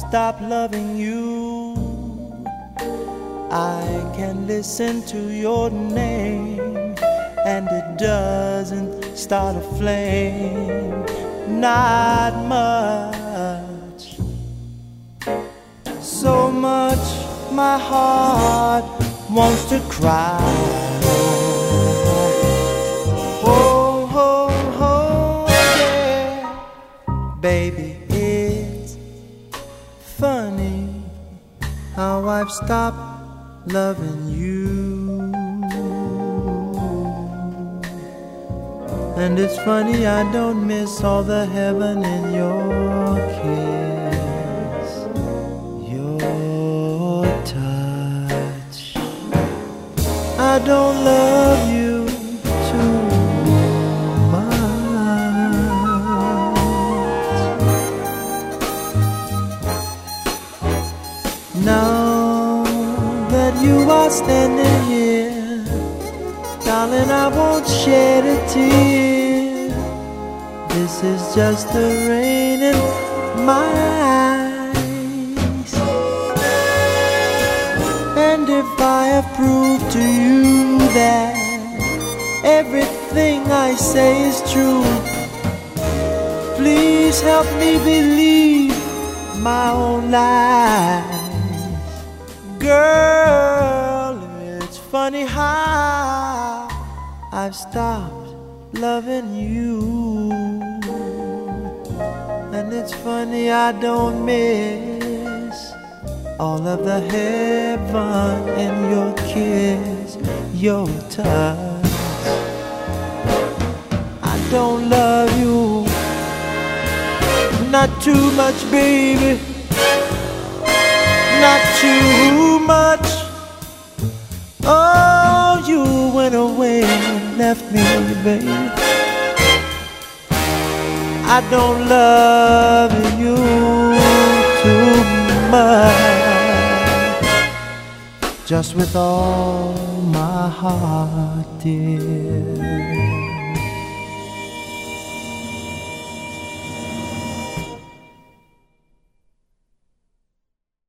stop loving you. I can listen to your name and it doesn't start a flame. Not much, so much my heart wants to cry. Oh, oh, oh, yeah. Baby, it's funny how I've stopped loving you. And it's funny I don't miss all the heaven in your kiss, your touch. I don't love you too much. Now that you are standing here, darling, I won't shed a tear. This is just the rain in my eyes. And if I have proved to you that everything I say is true, please help me believe my own lies. Girl, it's funny how I've stopped loving you. And it's funny I don't miss all of the heaven in your kiss, your touch. I don't love you, not too much, baby, not too much. Oh, you went away and left me, baby. I don't love you too much, just with all my heart, dear.